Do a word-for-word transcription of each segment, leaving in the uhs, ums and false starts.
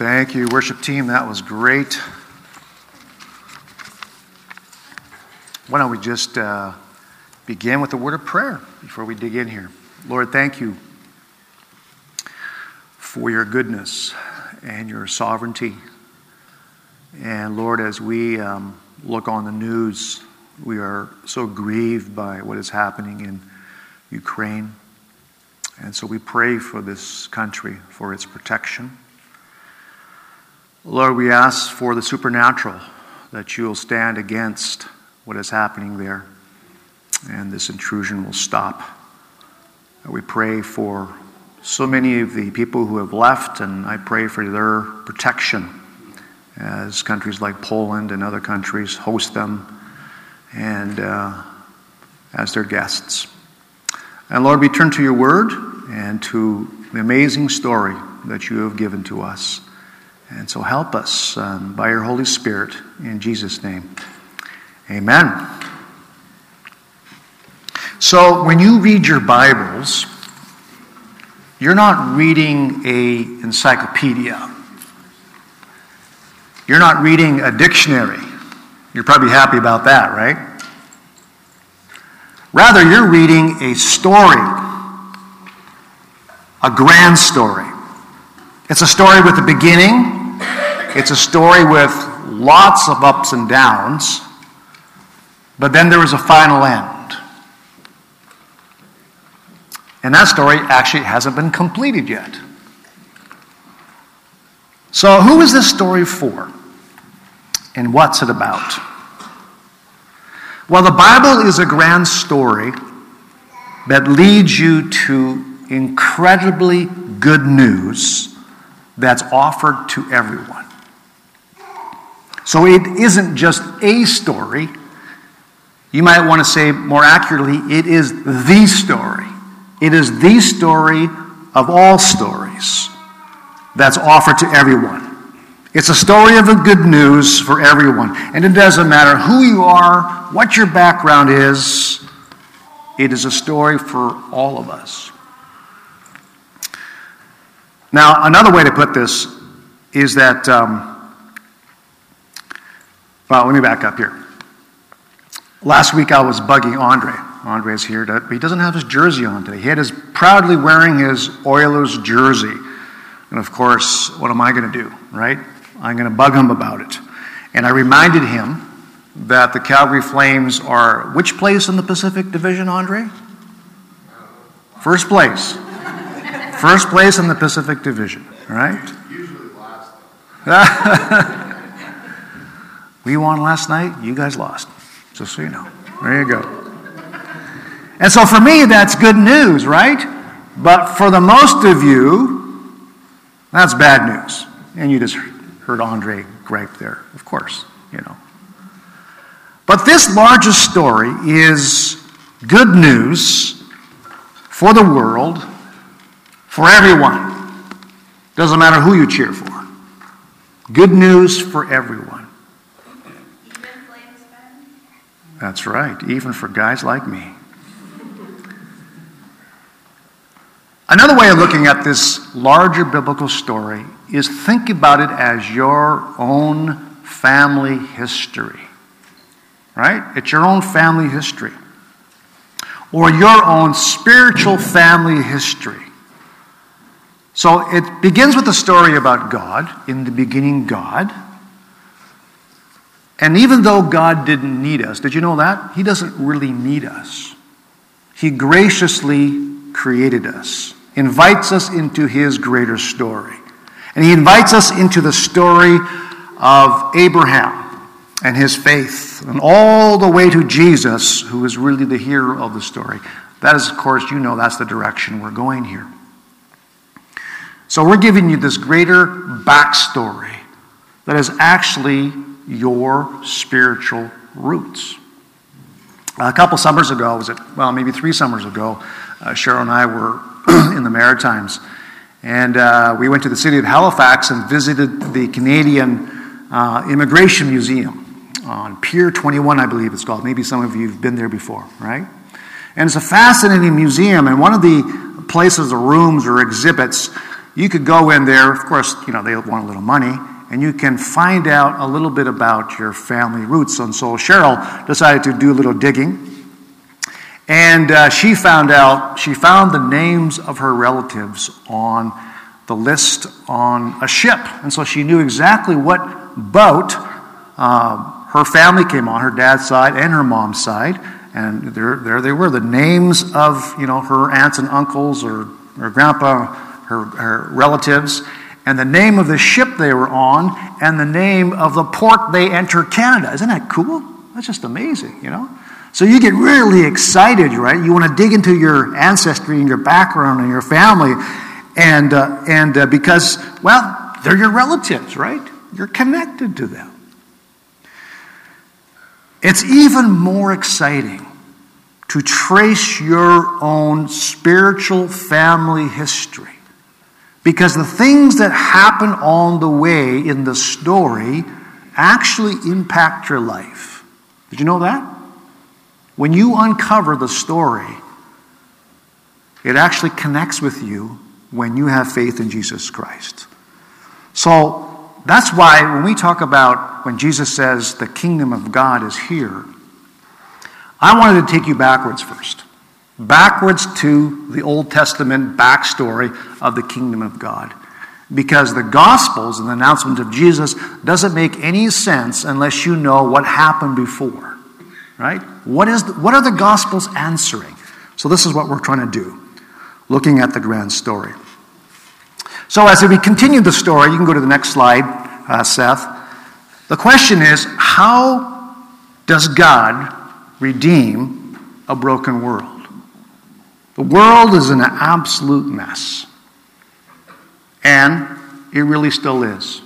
Thank you, worship team. That was great. Why don't we just uh, begin with a word of prayer before we dig in here. Lord, thank you for your goodness and your sovereignty. And Lord, as we um, look on the news, we are so grieved by what is happening in Ukraine. And so we pray for this country, for its protection. Lord, we ask for the supernatural, that you will stand against what is happening there, and this intrusion will stop. We pray for so many of the people who have left, and I pray for their protection as countries like Poland and other countries host them and uh, as their guests. And Lord, we turn to your word and to the amazing story that you have given to us. And so help us um, by your Holy Spirit, in Jesus' name. Amen. So when you read your Bibles, you're not reading an encyclopedia. You're not reading a dictionary. You're probably happy about that, right? Rather, you're reading a story, a grand story. It's a story with a beginning. It's a story with lots of ups and downs. But then there is a final end. And that story actually hasn't been completed yet. So who is this story for? And what's it about? Well, the Bible is a grand story that leads you to incredibly good news that's offered to everyone. So it isn't just a story. You might want to say more accurately, it is the story. It is the story of all stories that's offered to everyone. It's a story of the good news for everyone. And it doesn't matter who you are, what your background is, it is a story for all of us. Now, another way to put this is that, um, well, let me back up here. Last week I was bugging Andre. Andre's here, to, but he doesn't have his jersey on today. He had his proudly wearing his Oilers jersey. And of course, what am I going to do, right? I'm going to bug him about it. And I reminded him that the Calgary Flames are which place in the Pacific Division, Andre? First place. First place in the Pacific Division, right? Usually last. We won last night. You guys lost. Just so you know. There you go. And so for me, that's good news, right? But for the most of you, that's bad news. And you just heard Andre gripe there, of course, you know. But this largest story is good news for the world, for everyone. Doesn't matter who you cheer for. Good news for everyone. Even Flames fans? That's right, even for guys like me. Another way of looking at this larger biblical story is think about it as your own family history. Right? It's your own family history. Or your own spiritual family history. So it begins with a story about God. In the beginning, God. And even though God didn't need us, did you know that? He doesn't really need us. He graciously created us. Invites us into his greater story. And he invites us into the story of Abraham and his faith, and all the way to Jesus, who is really the hero of the story. That is, of course, you know that's the direction we're going here. So we're giving you this greater backstory that is actually your spiritual roots. A couple summers ago, was it, well, maybe three summers ago, uh, Cheryl and I were in the Maritimes. And uh, we went to the city of Halifax and visited the Canadian uh, Immigration Museum on Pier twenty-one, I believe it's called. Maybe some of you have been there before, right? And it's a fascinating museum. And one of the places, the rooms or exhibits, you could go in there, of course, you know, they want a little money, and you can find out a little bit about your family roots. And so Cheryl decided to do a little digging. And uh, she found out, she found the names of her relatives on the list on a ship. And so she knew exactly what boat uh, her family came on, her dad's side and her mom's side. And there, there they were, the names of, you know, her aunts and uncles or her grandpa, her, her relatives, and the name of the ship they were on, and the name of the port they entered Canada. Isn't that cool? That's just amazing, you know? So you get really excited, right? You want to dig into your ancestry and your background and your family, and uh, and uh, because, well, they're your relatives, right? You're connected to them. It's even more exciting to trace your own spiritual family history, because the things that happen on the way in the story actually impact your life. Did you know that? When you uncover the story, it actually connects with you when you have faith in Jesus Christ. So that's why when we talk about when Jesus says the kingdom of God is here, I wanted to take you backwards first. Backwards to the Old Testament backstory of the kingdom of God. Because the Gospels and the announcement of Jesus doesn't make any sense unless you know what happened before. Right? What is the, what are the Gospels answering? So this is what we're trying to do, looking at the grand story. So as we continue the story, you can go to the next slide, uh, Seth. The question is, how does God redeem a broken world? The world is an absolute mess. And it really still is.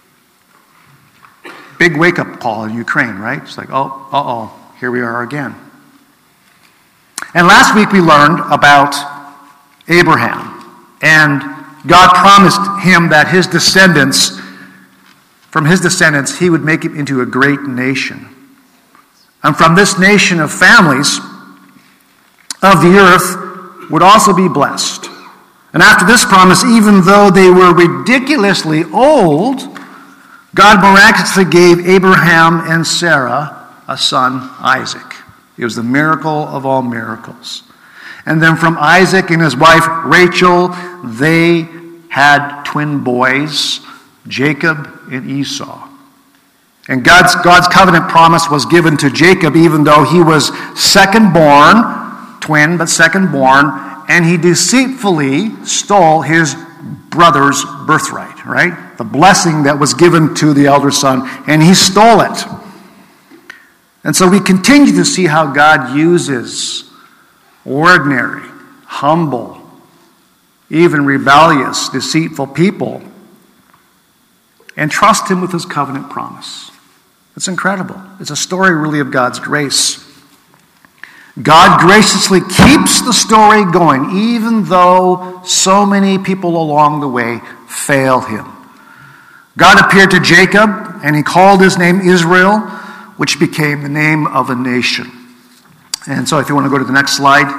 Big wake-up call in Ukraine, right? It's like, oh, uh-oh. Here we are again. And last week we learned about Abraham. And God promised him that his descendants, from his descendants, he would make it into a great nation. And from this nation of families of the earth would also be blessed. And after this promise, even though they were ridiculously old, God miraculously gave Abraham and Sarah a son, Isaac. It was the miracle of all miracles. And then from Isaac and his wife Rachel, they had twin boys, Jacob and Esau. And God's, God's covenant promise was given to Jacob, even though he was second born, twin, but second born, and he deceitfully stole his brother's birthright, right? The blessing that was given to the elder son, and he stole it. And so we continue to see how God uses ordinary, humble, even rebellious, deceitful people and trust him with his covenant promise. It's incredible. It's a story really of God's grace. God graciously keeps the story going even though so many people along the way fail him. God appeared to Jacob and he called his name Israel, which became the name of a nation. And so if you want to go to the next slide,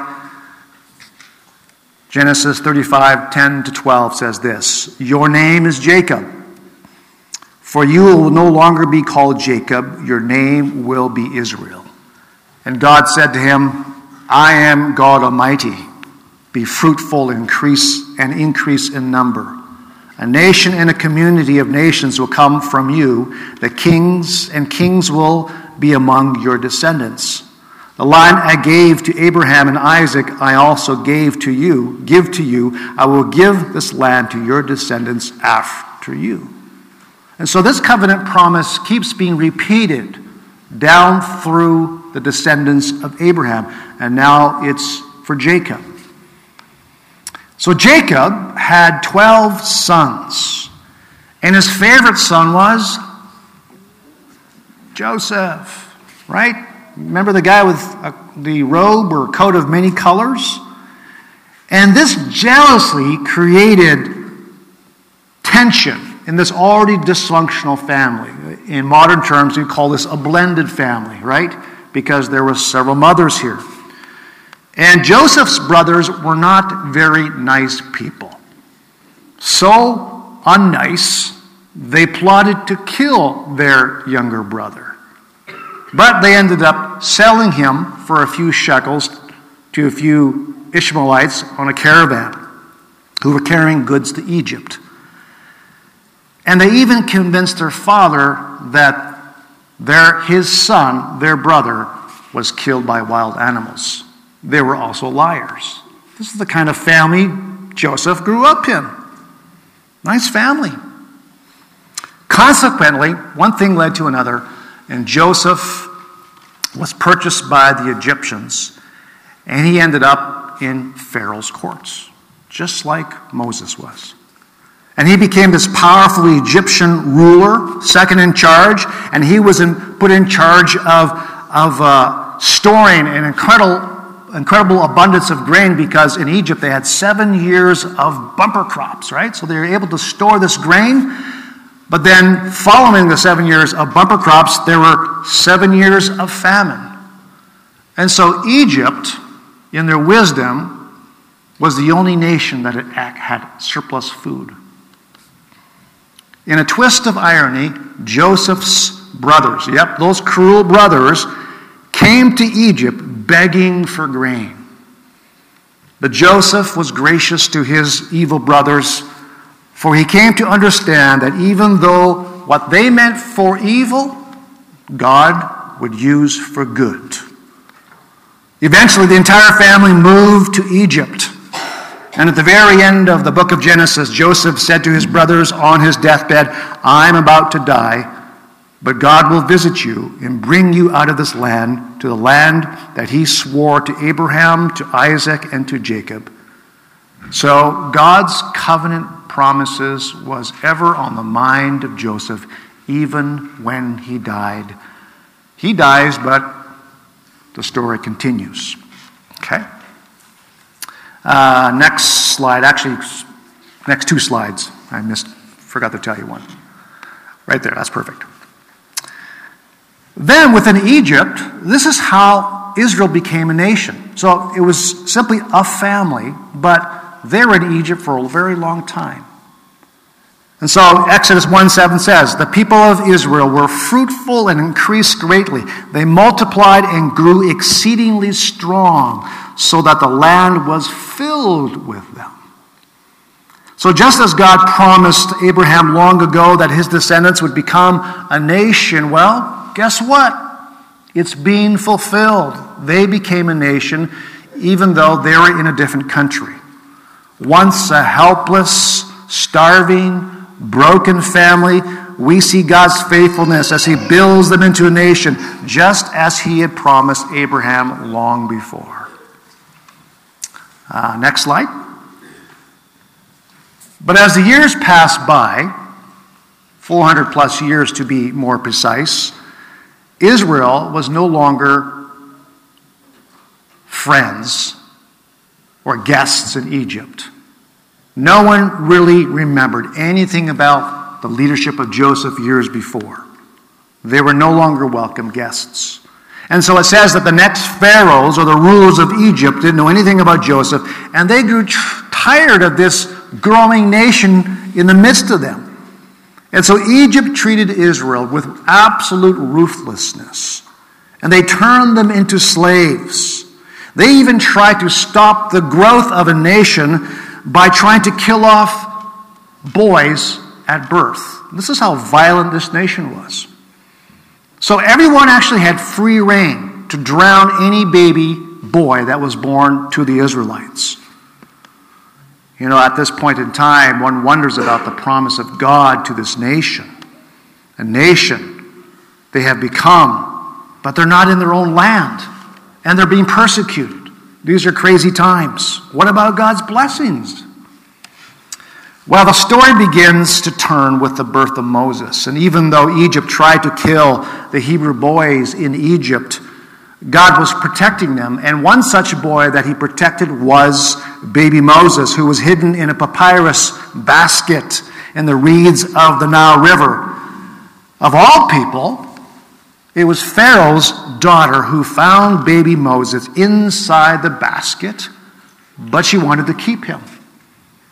Genesis thirty-five, ten to twelve says this, "Your name is Jacob, for you will no longer be called Jacob, your name will be Israel. And God said to him, I am God Almighty. Be fruitful, increase and increase in number. A nation and a community of nations will come from you. The kings and kings will be among your descendants. The land I gave to Abraham and Isaac, I also gave to you, give to you. I will give this land to your descendants after you." And so this covenant promise keeps being repeated down through the descendants of Abraham. And now it's for Jacob. So Jacob had twelve sons. And his favorite son was Joseph, right? Remember the guy with a, the robe or coat of many colors? And this jealously created tension in this already dysfunctional family. In modern terms, we call this a blended family, right? Because there were several mothers here. And Joseph's brothers were not very nice people. so unnice, they plotted to kill their younger brother. But they ended up selling him for a few shekels to a few Ishmaelites on a caravan who were carrying goods to Egypt. And they even convinced their father that their, his son, their brother, was killed by wild animals. They were also liars. This is the kind of family Joseph grew up in. Nice family. Consequently, one thing led to another, and Joseph was purchased by the Egyptians, and he ended up in Pharaoh's courts, just like Moses was. And he became this powerful Egyptian ruler, second in charge, and he was in, put in charge of, of uh, storing an incredible, incredible abundance of grain, because in Egypt they had seven years of bumper crops, right? So they were able to store this grain. But then following the seven years of bumper crops, there were seven years of famine. And so Egypt, in their wisdom, was the only nation that had surplus food. In a twist of irony, Joseph's brothers, yep, those cruel brothers, came to Egypt begging for grain. But Joseph was gracious to his evil brothers, for he came to understand that even though what they meant for evil, God would use for good. Eventually, the entire family moved to Egypt. And at the very end of the book of Genesis, Joseph said to his brothers on his deathbed, "I'm about to die, but God will visit you and bring you out of this land to the land that he swore to Abraham, to Isaac, and to Jacob." So God's covenant promises was ever on the mind of Joseph, even when he died. He dies, but the story continues. Okay? Uh, next slide. Actually, next two slides. I missed, forgot to tell you one. Right there, that's perfect. Then within Egypt, this is how Israel became a nation. So it was simply a family, but they were in Egypt for a very long time. And so Exodus one seven says, "The people of Israel were fruitful and increased greatly. They multiplied and grew exceedingly strong, so that the land was filled with them." So just as God promised Abraham long ago that his descendants would become a nation, well, guess what? It's being fulfilled. They became a nation, even though they were in a different country. Once a helpless, starving, broken family, we see God's faithfulness as he builds them into a nation, just as he had promised Abraham long before. Uh, next slide. But as the years passed by, four hundred plus years to be more precise, Israel was no longer friends or guests in Egypt. No one really remembered anything about the leadership of Joseph years before. They were no longer welcome guests. And so it says that the next pharaohs or the rulers of Egypt didn't know anything about Joseph, and they grew tr- tired of this growing nation in the midst of them. And so Egypt treated Israel with absolute ruthlessness, and they turned them into slaves. They even tried to stop the growth of a nation by trying to kill off boys at birth. This is how violent this nation was. So everyone actually had free rein to drown any baby boy that was born to the Israelites. You know, at this point in time, one wonders about the promise of God to this nation. A nation they have become, but they're not in their own land, and they're being persecuted. These are crazy times. What about God's blessings? Well, the story begins to turn with the birth of Moses. And even though Egypt tried to kill the Hebrew boys in Egypt, God was protecting them. And one such boy that he protected was baby Moses, who was hidden in a papyrus basket in the reeds of the Nile River. Of all people, it was Pharaoh's daughter who found baby Moses inside the basket, but she wanted to keep him.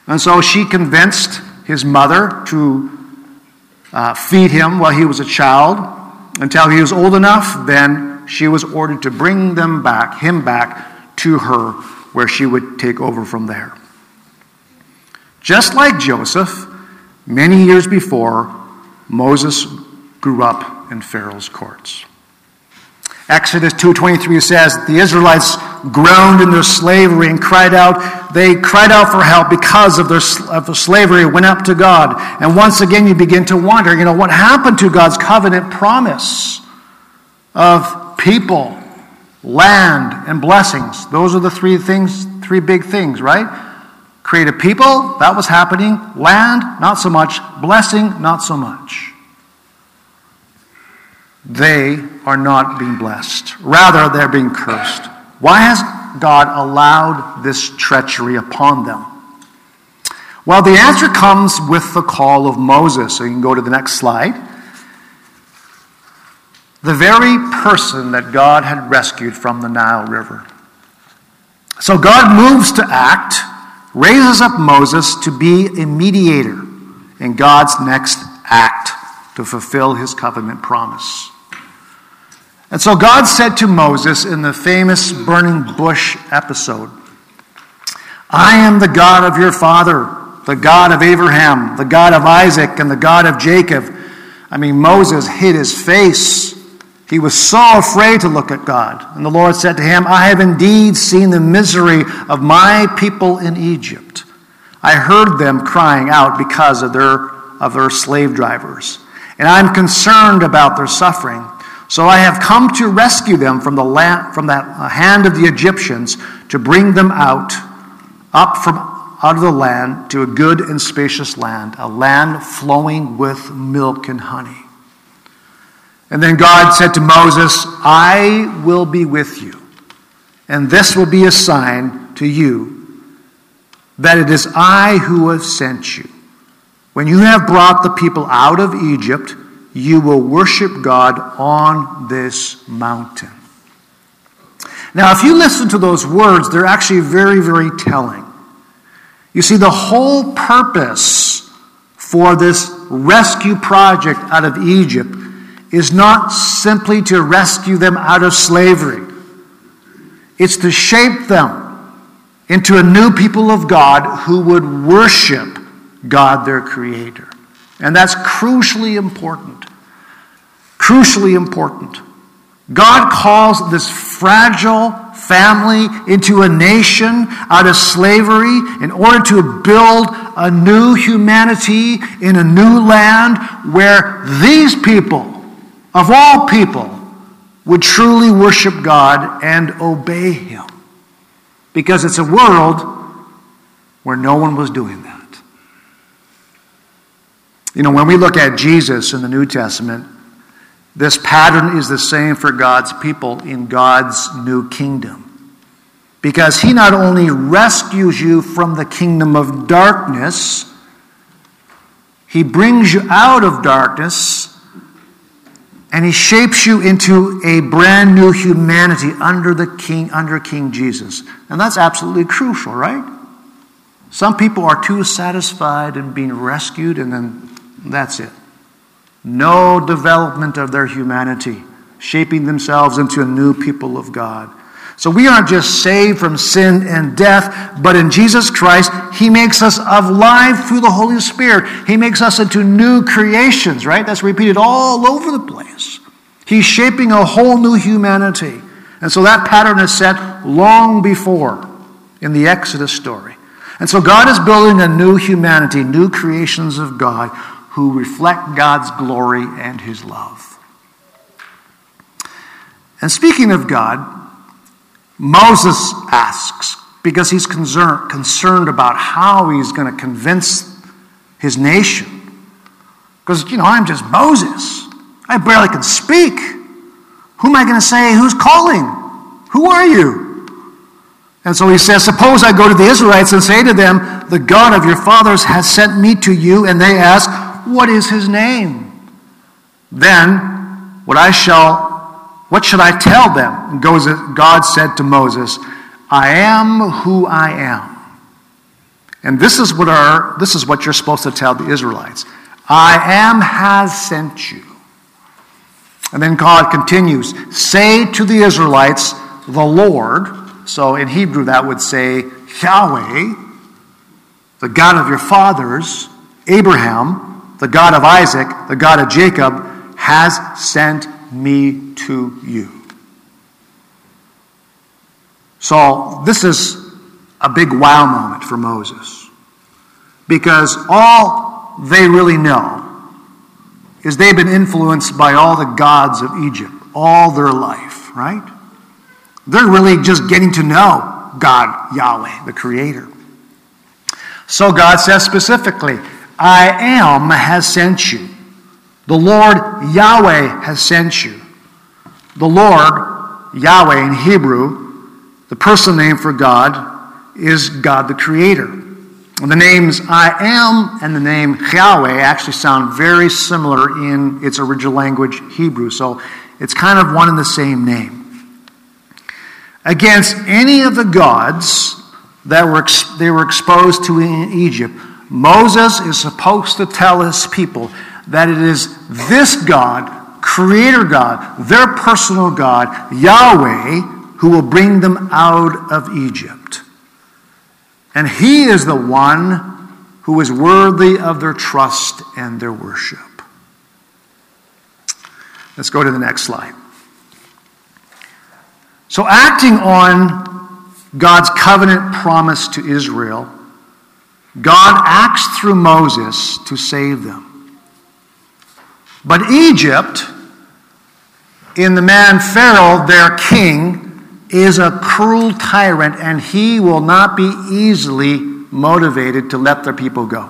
And so she convinced his mother to uh, feed him while he was a child until he was old enough. Then she was ordered to bring them back, him back to her, where she would take over from there. Just like Joseph, many years before, Moses grew up in Pharaoh's courts. Exodus two twenty-three says, the Israelites groaned in their slavery and cried out. They cried out for help because of their, of their slavery, went up to God. And once again, you begin to wonder, you know, what happened to God's covenant promise of people, land, and blessings? Those are the three things, three big things, right? Create a people, that was happening. Land, not so much. Blessing, not so much. They are not being blessed. Rather, they're being cursed. Why has God allowed this treachery upon them? Well, the answer comes with the call of Moses. So you can go to the next slide. The very person that God had rescued from the Nile River. So God moves to act, raises up Moses to be a mediator in God's next act to fulfill his covenant promise. And so God said to Moses in the famous burning bush episode, I am the God of your father, the God of Abraham, the God of Isaac, and the God of Jacob. I mean, Moses hid his face. He was so afraid to look at God. And the Lord said to him, I have indeed seen the misery of my people in Egypt. I heard them crying out because of their, of their slave drivers. And I'm concerned about their suffering. So I have come to rescue them from the land, from that hand of the Egyptians, to bring them out, up from out of the land to a good and spacious land, a land flowing with milk and honey. And then God said to Moses, I will be with you, and this will be a sign to you that it is I who have sent you. When you have brought the people out of Egypt, you will worship God on this mountain. Now, if you listen to those words, they're actually very, very telling. You see, the whole purpose for this rescue project out of Egypt is not simply to rescue them out of slavery. It's to shape them into a new people of God who would worship God, their Creator. And that's crucially important. Crucially important. God calls this fragile family into a nation out of slavery in order to build a new humanity in a new land where these people, of all people, would truly worship God and obey Him. Because it's a world where no one was doing that. You know, when we look at Jesus in the New Testament, this pattern is the same for God's people in God's new kingdom. Because He not only rescues you from the kingdom of darkness, He brings you out of darkness, and He shapes you into a brand new humanity under the King, under King Jesus. And that's absolutely crucial, right? Some people are too satisfied in being rescued, and then that's it. No development of their humanity, shaping themselves into a new people of God. So we aren't just saved from sin and death, but in Jesus Christ, He makes us alive through the Holy Spirit. He makes us into new creations, right? That's repeated all over the place. He's shaping a whole new humanity. And so that pattern is set long before in the Exodus story. And so God is building a new humanity, new creations of God who reflect God's glory and His love. And speaking of God, Moses asks, because he's concerned, concerned about how he's going to convince his nation. Because, you know, I'm just Moses. I barely can speak. Who am I going to say? Who's calling? Who are you? And so he says, suppose I go to the Israelites and say to them, the God of your fathers has sent me to you, and they ask, what is His name? Then what I shall, what should I tell them? And God said to Moses, I am who I am. And this is what our this is what you're supposed to tell the Israelites. I am has sent you. And then God continues, say to the Israelites, the Lord. So in Hebrew that would say Yahweh, the God of your fathers, Abraham, the God of Isaac, the God of Jacob, has sent me to you. So this is a big wow moment for Moses. Because all they really know is they've been influenced by all the gods of Egypt all their life, right? They're really just getting to know God, Yahweh, the Creator. So God says specifically, I am has sent you. The Lord Yahweh has sent you. The Lord Yahweh in Hebrew, the personal name for God, is God the Creator. And the names I am and the name Yahweh actually sound very similar in its original language, Hebrew. So it's kind of one and the same name. Against any of the gods that were they were exposed to in Egypt, Moses is supposed to tell his people that it is this God, Creator God, their personal God, Yahweh, who will bring them out of Egypt. And He is the one who is worthy of their trust and their worship. Let's go to the next slide. So acting on God's covenant promise to Israel, God acts through Moses to save them. But Egypt, in the man Pharaoh, their king, is a cruel tyrant, and he will not be easily motivated to let their people go.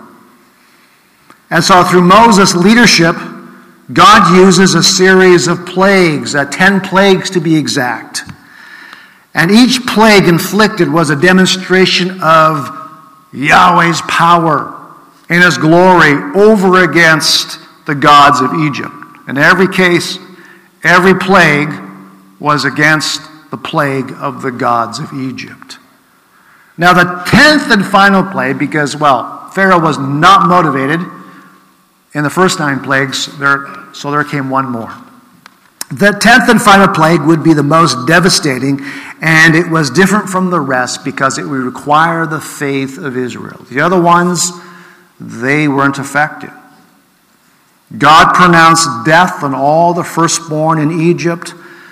And so through Moses' leadership, God uses a series of plagues, uh, ten plagues to be exact. And each plague inflicted was a demonstration of Yahweh's power and His glory over against the gods of Egypt. In every case, every plague was against the plague of the gods of Egypt. Now the tenth and final plague, because, well, Pharaoh was not motivated in the first nine plagues, there, so there came one more. The tenth and final plague would be the most devastating, and it was different from the rest because it would require the faith of Israel. The other ones, they weren't affected. God pronounced death on all the firstborn in Egypt,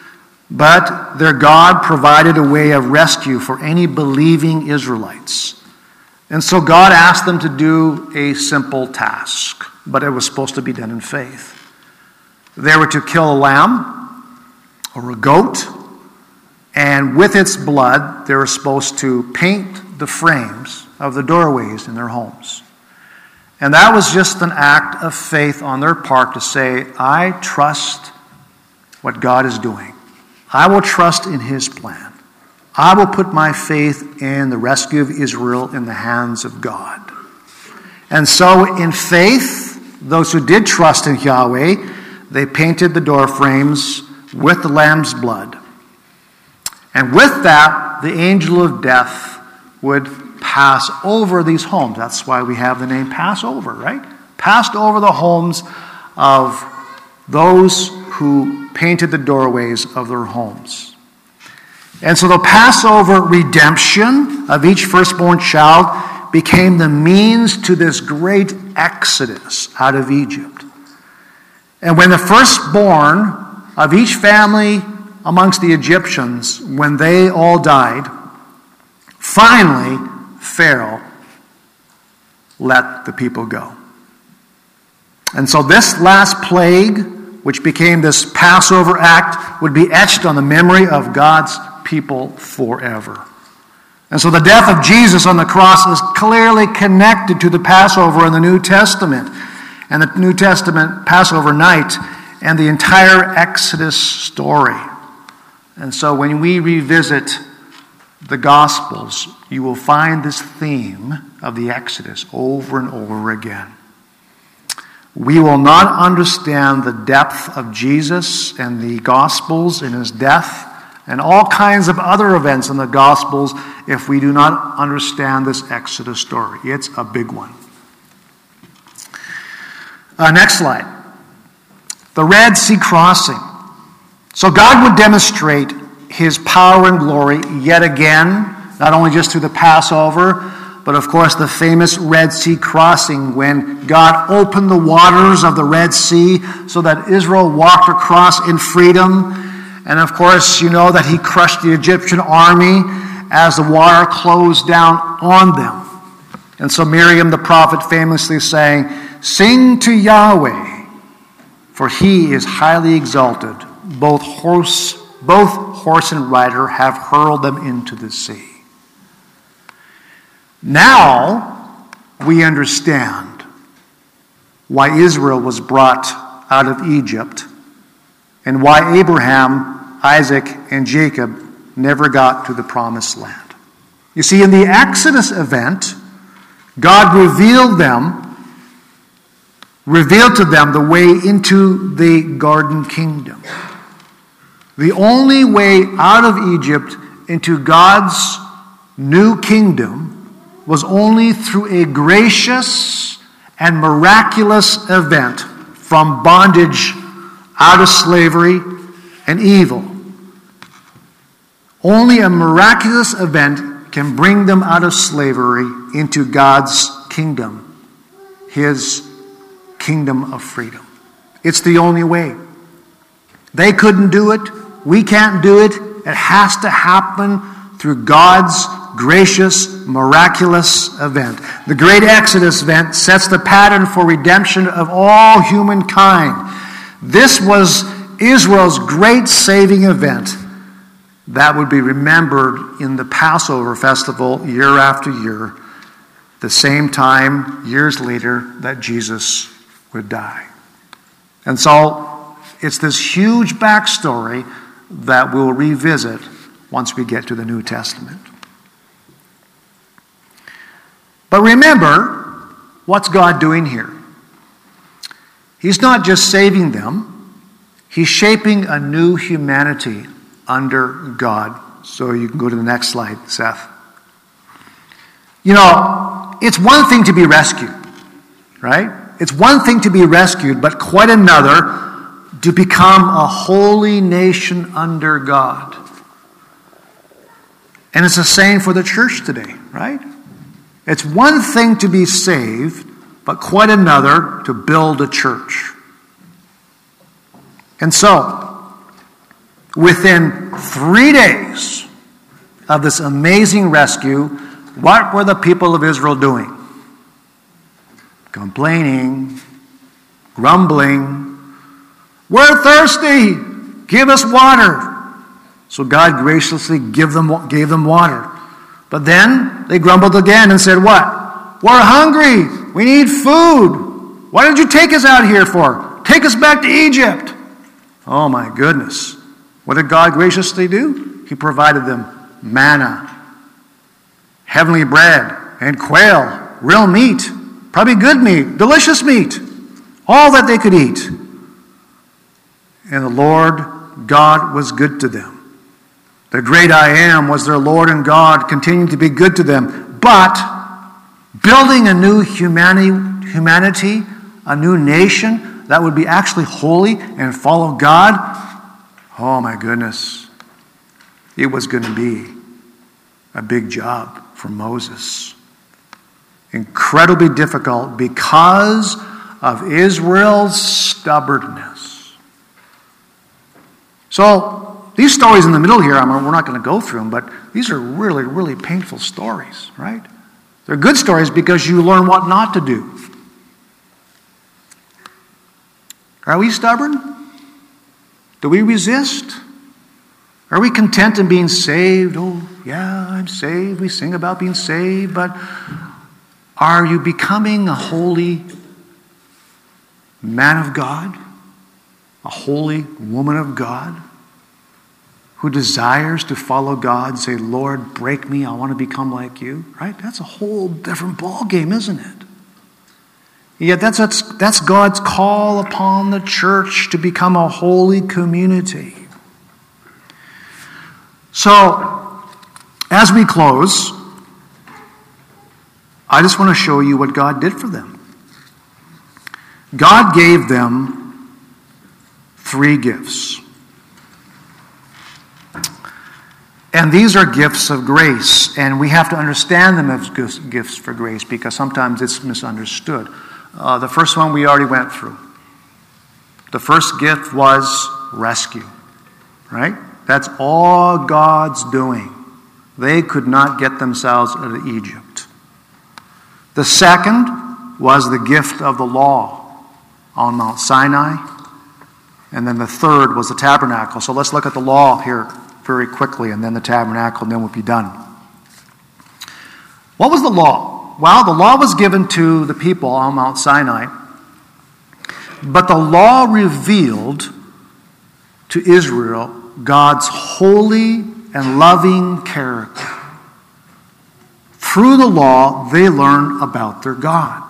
but their God provided a way of rescue for any believing Israelites. And so God asked them to do a simple task, but it was supposed to be done in faith. They were to kill a lamb or a goat, and with its blood, they were supposed to paint the frames of the doorways in their homes. And that was just an act of faith on their part to say, I trust what God is doing. I will trust in His plan. I will put my faith in the rescue of Israel in the hands of God. And so in faith, those who did trust in Yahweh, they painted the door frames with the lamb's blood. And with that, the angel of death would pass over these homes. That's why we have the name Passover, right? Passed over the homes of those who painted the doorways of their homes. And so the Passover redemption of each firstborn child became the means to this great exodus out of Egypt. And when the firstborn of each family amongst the Egyptians, when they all died, finally Pharaoh let the people go. And so this last plague, which became this Passover act, would be etched on the memory of God's people forever. And so the death of Jesus on the cross is clearly connected to the Passover in the New Testament, and the New Testament Passover night, and the entire Exodus story. And so when we revisit the Gospels, you will find this theme of the Exodus over and over again. We will not understand the depth of Jesus and the Gospels in His death and all kinds of other events in the Gospels if we do not understand this Exodus story. It's a big one. Uh, next slide. The Red Sea crossing. So God would demonstrate his power and glory yet again, not only just through the Passover, but of course the famous Red Sea crossing when God opened the waters of the Red Sea so that Israel walked across in freedom. And of course, you know that he crushed the Egyptian army as the water closed down on them. And so Miriam the prophet famously saying, "Sing to Yahweh, for he is highly exalted. Both horse, both horse and rider have hurled them into the sea." Now we understand why Israel was brought out of Egypt and why Abraham, Isaac, and Jacob never got to the promised land. You see, in the Exodus event, God revealed them, revealed to them the way into the garden kingdom. The only way out of Egypt into God's new kingdom was only through a gracious and miraculous event from bondage out of slavery and evil. Only a miraculous event can bring them out of slavery into God's kingdom, his kingdom of freedom. It's the only way. They couldn't do it. We can't do it. It has to happen through God's gracious, miraculous event. The great Exodus event sets the pattern for redemption of all humankind. This was Israel's great saving event that would be remembered in the Passover festival year after year, the same time, years later, that Jesus would die. And so it's this huge backstory that we'll revisit once we get to the New Testament. But remember, what's God doing here? He's not just saving them, he's shaping a new humanity under God. So you can go to the next slide, Seth. You know, it's one thing to be rescued, right? It's one thing to be rescued, but quite another to become a holy nation under God. And it's the same for the church today, right? It's one thing to be saved, but quite another to build a church. And so, within three days of this amazing rescue, what were the people of Israel doing? Complaining, grumbling. "We're thirsty. Give us water." So God graciously gave them, gave them water. But then they grumbled again and said, "What? We're hungry. We need food. What did you take us out here for? Take us back to Egypt." Oh my goodness. What did God graciously do? He provided them manna, heavenly bread, and quail, real meat, probably good meat, delicious meat, all that they could eat. And the Lord God was good to them. The great I Am was their Lord and God, continuing to be good to them. But building a new humanity, humanity, a new nation that would be actually holy and follow God, oh my goodness, it was going to be a big job for Moses. Incredibly difficult because of Israel's stubbornness. So, these stories in the middle here, I mean, we're not going to go through them, but these are really, really painful stories, right? They're good stories because you learn what not to do. Are we stubborn? Do we resist? Are we content in being saved? Oh, yeah, I'm saved. We sing about being saved, but are you becoming a holy man of God? A holy woman of God? Who desires to follow God and say, "Lord, break me, I want to become like you," right? That's a whole different ballgame, isn't it? Yet that's, that's, that's God's call upon the church to become a holy community. So, as we close, I just want to show you what God did for them. God gave them three gifts. And these are gifts of grace, and we have to understand them as gifts for grace because sometimes it's misunderstood. Uh, the first one we already went through. The first gift was rescue, right? That's all God's doing. They could not get themselves out of Egypt. The second was the gift of the law on Mount Sinai. And then the third was the tabernacle. So let's look at the law here very quickly, and then the tabernacle, and then we'll be done. What was the law? Well, the law was given to the people on Mount Sinai, but the law revealed to Israel God's holy and loving character. Through the law, they learned about their God.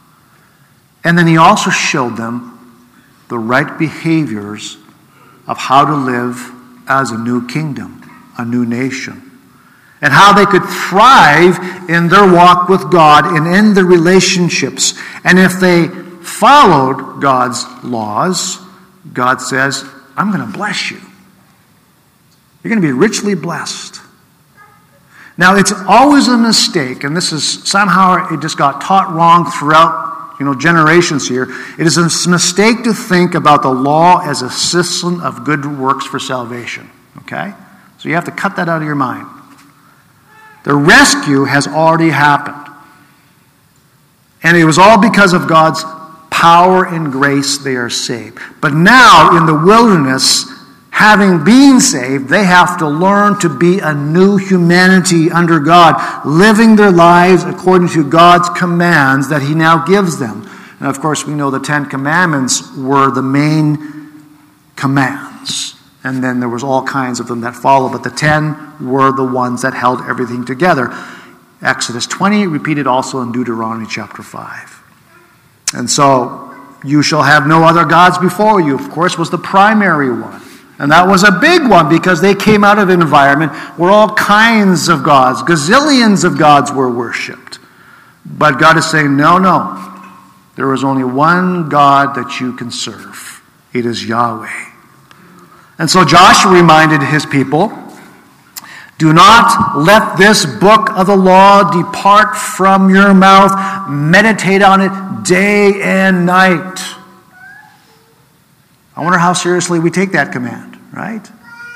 And then he also showed them the right behaviors of how to live as a new kingdom, a new nation, and how they could thrive in their walk with God and in their relationships. And if they followed God's laws, God says, I'm going to bless you. You're going to be richly blessed. Now, it's always a mistake, and this is somehow it just got taught wrong throughout you know, generations here. It is a mistake to think about the law as a system of good works for salvation. Okay? So you have to cut that out of your mind. The rescue has already happened. And it was all because of God's power and grace they are saved. But now, in the wilderness, having been saved, they have to learn to be a new humanity under God, living their lives according to God's commands that he now gives them. And of course, we know the Ten Commandments were the main commands. And then there was all kinds of them that followed, but the ten were the ones that held everything together. Exodus twenty, repeated also in Deuteronomy chapter five. And so, you shall have no other gods before you, of course, was the primary one. And that was a big one because they came out of an environment where all kinds of gods, gazillions of gods were worshipped. But God is saying, no, no. There is only one God that you can serve. It is Yahweh. And so Joshua reminded his people, do not let this book of the law depart from your mouth. Meditate on it day and night. I wonder how seriously we take that command, right?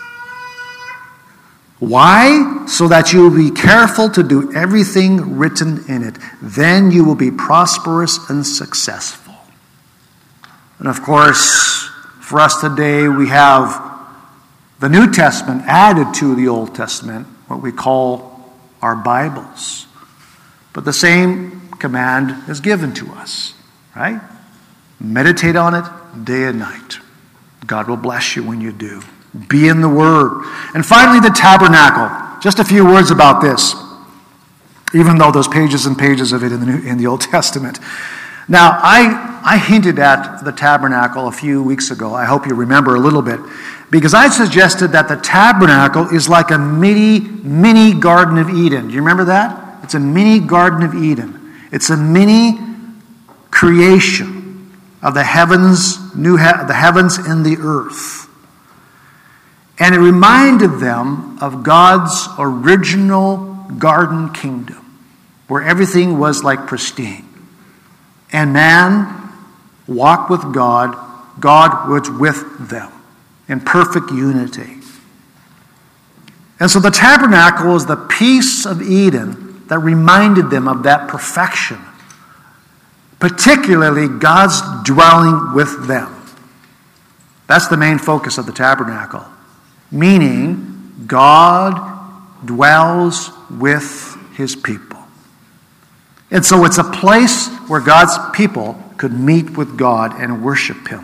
Why? So that you will be careful to do everything written in it. Then you will be prosperous and successful. And of course, for us today, we have the New Testament added to the Old Testament, what we call our Bibles. But the same command is given to us, right? Meditate on it day and night. God will bless you when you do. Be in the Word. And finally, the tabernacle. Just a few words about this, even though there's pages and pages of it in the New, in the Old Testament. Now, I, I hinted at the tabernacle a few weeks ago. I hope you remember a little bit. Because I suggested that the tabernacle is like a mini, mini Garden of Eden. Do you remember that? It's a mini Garden of Eden. It's a mini creation of the heavens, new he- the heavens and the earth. And it reminded them of God's original garden kingdom, where everything was like pristine. And man walked with God. God was with them in perfect unity. And so the tabernacle is the piece of Eden that reminded them of that perfection, particularly God's dwelling with them. That's the main focus of the tabernacle, meaning God dwells with his people. And so it's a place where God's people could meet with God and worship him.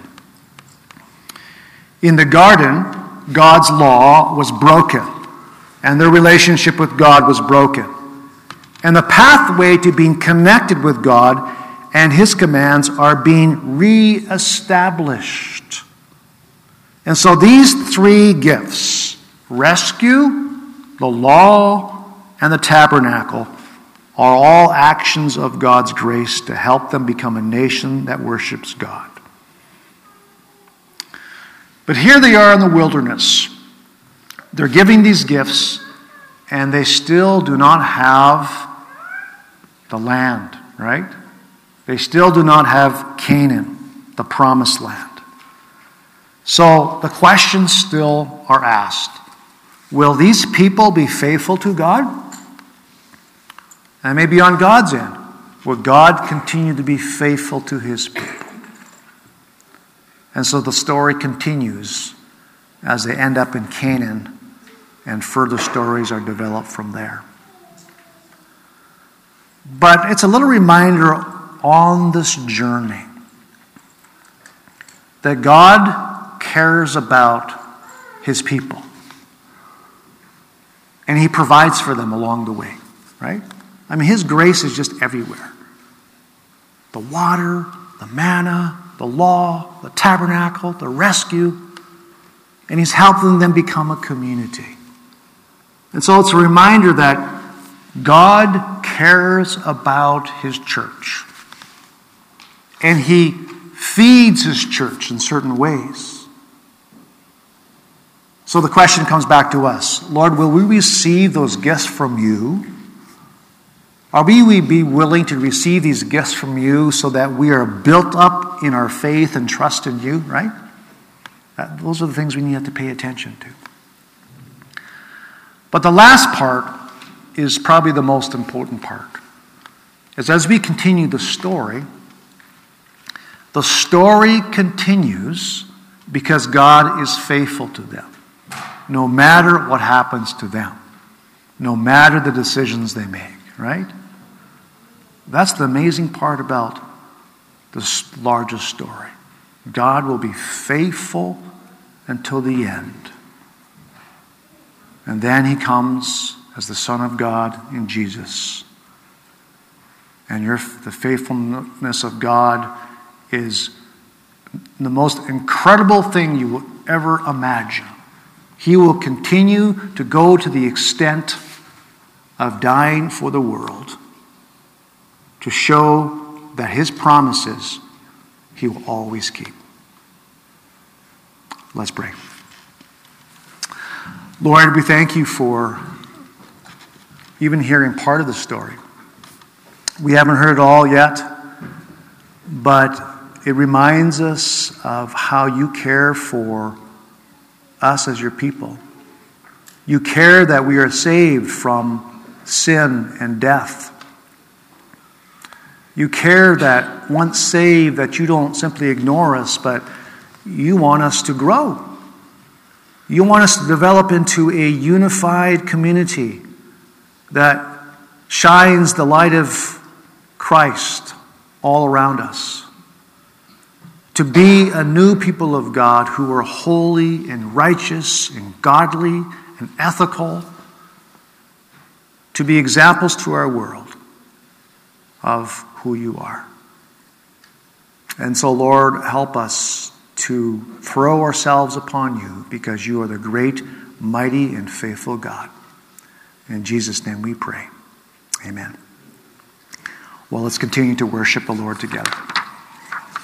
In the garden, God's law was broken, and their relationship with God was broken. And the pathway to being connected with God and his commands are being reestablished. And so these three gifts, rescue, the law and the tabernacle are all actions of God's grace to help them become a nation that worships God. But here they are in the wilderness. They're giving these gifts, and they still do not have the land, right? They still do not have Canaan, the promised land. So the questions still are asked. Will these people be faithful to God? And maybe on God's end, will God continue to be faithful to his people? And so the story continues as they end up in Canaan, and further stories are developed from there. But it's a little reminder on this journey that God cares about his people. And he provides for them along the way, right? I mean, his grace is just everywhere. The water, the manna, the law, the tabernacle, the rescue. And he's helping them become a community. And so it's a reminder that God cares about his church. And he feeds his church in certain ways. So the question comes back to us. Lord, will we receive those gifts from you? Are we be willing to receive these gifts from you so that we are built up in our faith and trust in you, right? That, those are the things we need to pay attention to. But the last part is probably the most important part. Is as we continue the story, the story continues because God is faithful to them, no matter what happens to them, no matter the decisions they make, right? That's the amazing part about this largest story. God will be faithful until the end. And then he comes as the Son of God in Jesus. And your, the faithfulness of God is the most incredible thing you will ever imagine. He will continue to go to the extent of dying for the world to show that his promises he will always keep. Let's pray. Lord, we thank you for even hearing part of the story. We haven't heard it all yet, but it reminds us of how you care for us as your people. You care that we are saved from sin and death. You care that once saved, that you don't simply ignore us, but you want us to grow. You want us to develop into a unified community that shines the light of Christ all around us. To be a new people of God who are holy and righteous and godly and ethical. To be examples to our world of who you are. And so, Lord, help us to throw ourselves upon you because you are the great, mighty, and faithful God. In Jesus' name we pray. Amen. Well, let's continue to worship the Lord together.